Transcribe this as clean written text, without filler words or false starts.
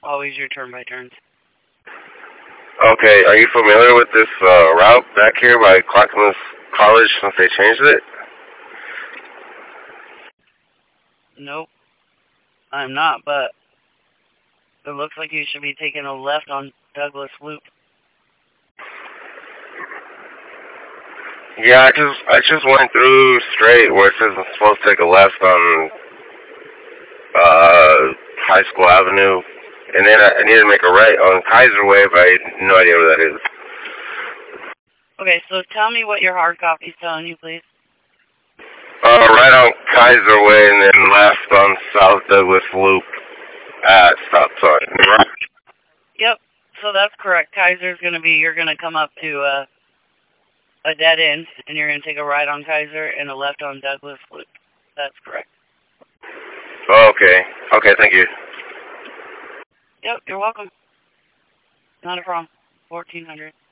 always your turn by turns. Okay, are you familiar with this route back here by Clackamas College since they changed it? Nope, I'm not, but it looks like you should be taking a left on Douglas Loop. Yeah, I just went through straight where it says I'm supposed to take a left on High School Avenue, and then I needed to make a right on Kaiser Way, but I had no idea where that is. Okay, so tell me what your hard copy's telling you, please. Right on Kaiser Way, and then left on South Douglas Loop at stop sign. Right? Yep, so that's correct. Kaiser's going to be, you're going to come up to a dead end, and you're going to take a right on Kaiser and a left on Douglas Loop. That's correct. Okay. Okay, thank you. Yep, you're welcome. Not a problem. 1400.